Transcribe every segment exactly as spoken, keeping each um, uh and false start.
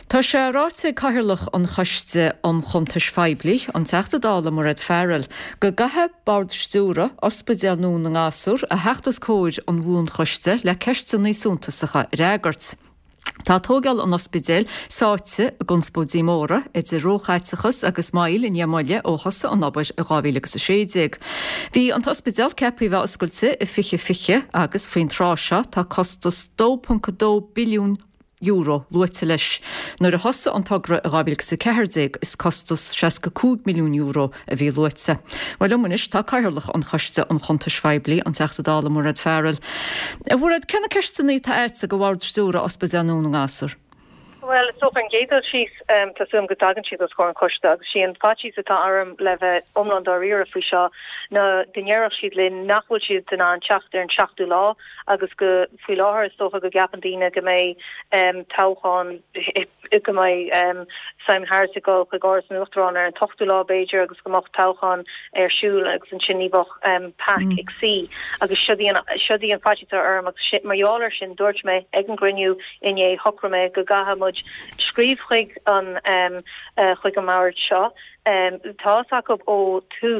Tá sé ráte caithirlach an choiste am chuntais feibli an teachta dála mar red fearil, go gathe bard stúra ospidéal nún an asúr a heachtas cóid an bhún choiste le ceiste níosúntasacha régart. Tá tógal an ospidéal sáite a gunspódí móra id i róchaitsachas agus mail in jamoile ó hosa an nabais a gábhílagus a séideag. Bhí an ospidéal cepaí bheith oscailte i fiche fiche agus faoin tráseo tá costas two point two billiún euro luite leis. Nuair a hosa an tagra a gábhílagus a ceirdeag is costas sixty-two milliún euro a bhí luite. Weil umunis tá caithirlach an choiste an chuntais feibli an teachta dála mar red fearil. A bhfuad cena ceistení tá éitsa go bhard stúra ospidéal nún an asúr? Well, so fan gédal she's um to sum godagan she does score custag she and fachi sa arm leve umland arira fi sha na dinero she'd lin nachwul she den an chachter and chachtu law agus go fi law her so go gapandina go may um tauchan go may um Simon Harsigal go gors nuchtronner and tochtu law bejer agus go mocht tauchan er shul agus an chinniboch um pack mm. exi agus shudi an shudi an fachi sa arm agus shit marioler shin dorch me egen grinu in ye hokrame go gaha Scríb chuig an um, uh, chuig an mauir seo um, tá sacb ó tús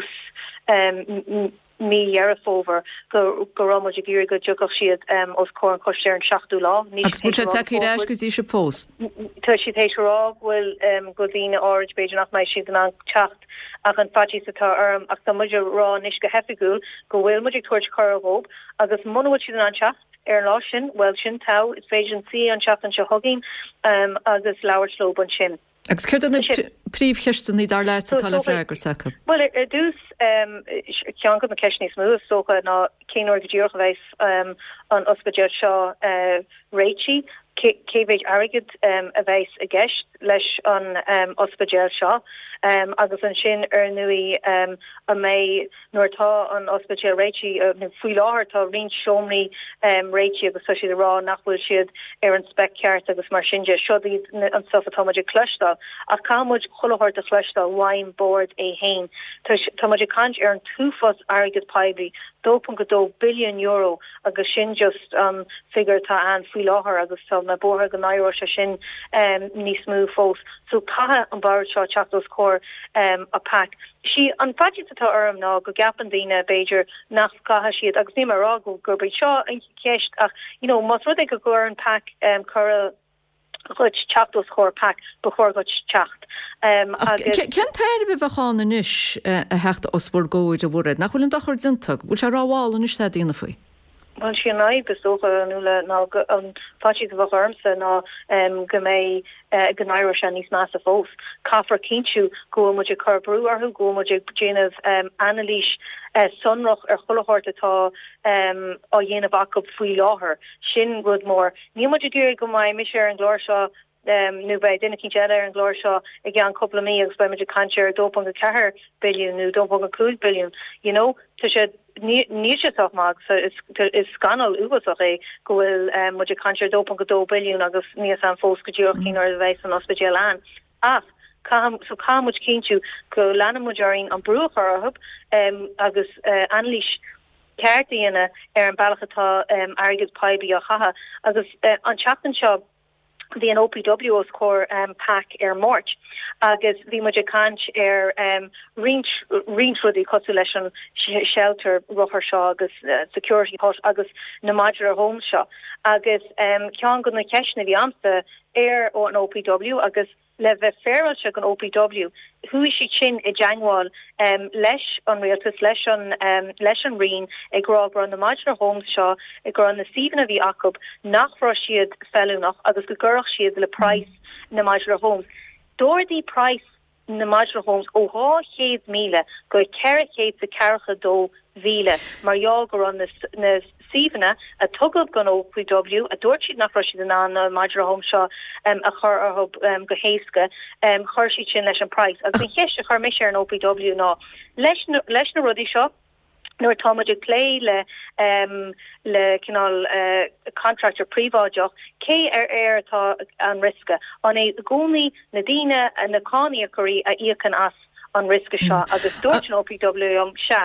um, mí dhearafóver go go ramuid gur go dúgach siad um, os cór an costéir an seachtú lá. Agus mu takeí leis go dtí se pós? Tá si tééisrá bhfuil um, go dtíine áid beidir nach mai siad an techt ach an fatí satá arm ach tá muidir rá níos go hefigúil go bhfuil muidir tuairt chorahób agus mhfuil siad an techt er lá sin well sin tau is féidir si an seach an se hogin um, agus leabhar slob an sin. Agus chuir an príomhcheiste ní dar leit a tal freigur sacha? Well er, er dús um, cean go na ceisní smúth socha ná céanúir go dtíorcha bheith um, an ospidéal seo uh, réití cévéid agad um, a bheith a gceist leis an um, ospidéal seo um, agus an sin ar nui um, a mé nuairtá an ospidéal réití uh, faoi láthir tá rion seomní um, réití agus so siad rá nachfuil siad ar an spec ceart agus mar sinne siodí an sofatáidir clustal ach cámuid chollahairt a clustal wine board é hain táidir cant ar an túfas agad paibli two point two billion euro agus sin just um, figure tá an faoi láthir agus tá na bortha go nairo se sin um, níos smú fós so cathe an bar seo teachtas cór um, a pack. Si an fadi atá orm ná go gapan dína Beiidir nach cathe siad agus ní marrá go gurbid seo an ceist ach you know mas rud ag go ggur an pack um, chora chud teachtas cór pack bechór go teacht. Um, Ken tair bh bheáin inis a hecht osbor góid a bhrid nach bhfuil an dachar dintach bhil se ráháil an is díana faoi. Well si na besocha nula ná an fachi go bharmsa ná um, go mé uh, gannairo se níos más a fós. Caafar cinú go muid carbrú arthú go muid déanamh um, analís uh, sunroch ar chollahairt atá um, á dhéanamh backup faoi láthair. Sin rud mór. Ní muid dúir go mai mis ar an glóir seo um, nu bei dinne cí jead ar an glóir seo ag an coppla mí agus bei muid cantir two point four billion nu two point two billion. You know, tu sé níach mag so is is scanal uach é gohfuil um, muidir cantir two point two billion agus níos an fós go dúorcín ar bheith an ospidéal an. Ach Cam, so cá muid cinú go lena muidirín an brúchar um, agus uh, anlís ceirtaíana ar an bailachatá um, agad paibí a chaha agus uh, an chaptan seo the an O P W os core um, pack er March agus the muid cant er um, reach reach for the consolation shelter rocher shaw agus uh, security hot agus na modular home shaw agus um cean go na ceisna bhí amsa air ó an O P W agus le bheith feral se an O P W hu si sin i Januáil um, leis an réaltas leis an um, leis an rion ag grá gur an na modular homes seo ag gur an na síban a bhí acab nachrá siad fellúnach agus go gurach siad le price na modular homes. Dordí price na modular homes ó há chéad míle go ceir chéad sa cearcha dó mhíle marall gur an na, na Síbana a tugad gan O P W a dúirt siad nach siad an an uh, modular home seo um, a chur arthb um, go héasca um, chuir siad sin leis an price agus an cheist a chuir mis ar an O P W ná leis leis na rudí seo nuair táidir lé le um, le cinál uh, contractor príváideach cé ar air atá an risca an é gcónaí na daoine a na cánaí a choirí a íocan as an risca seo agus dúirt an O P W am se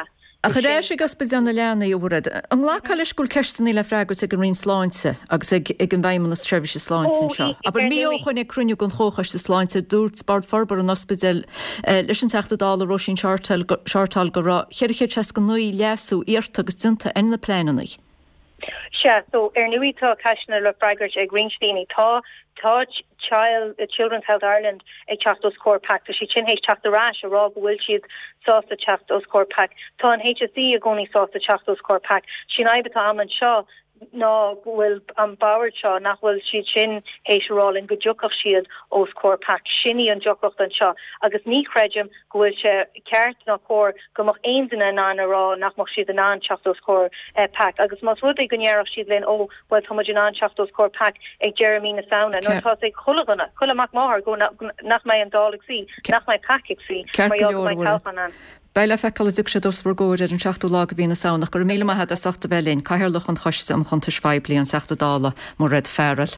A chuéis agus beanna leanana bhd. An lá leisúil cestaní le freigur ag an rion sláinte agus ag an bhaimman na trefise sláintin seo. Aber mío chun ag cruniú an chochaiste sláinte dút spart forbar an ospidal leis an teachtadála Roisin Seartáil go rá cheirché te go nuí leasú íirt agus dinta in na pléananaí. Se so er nuítá caiisna le freigart ag Greenstein tá tá child uh, Children's Health Ireland ag teachtas core pack so si chin hééis teachta ráis a rá bhfuil siad sásta teachtas core pack tá an H S E a gcónaí sásta teachtas core pack sin aibetá am an seo ná bhfuil an báir seo nach bhfuil siad sin hééisrálinn go dúchach siad os core pack sinní an dúchacht an seo agus ní chreidim go bhfuil se ceart nach chóir gomach aonanna ná rá nach mar siad an an teachtas core uh, pack agus mas rud é gonéarach siad len ó bhfuil thoidir an teachtas core pack ag Jeremy na saona nó tá é chulaganna chulaach máthar go nach mé an dálaigh sí nach mé pacic sí mar an. Beile feáil sé dosbar góir ar an seachtú lá a bhína saonach gur míle maithe a sachta bhelín, caiirlach an choiste am chuntas feibli an seachta dála mar réid fearil.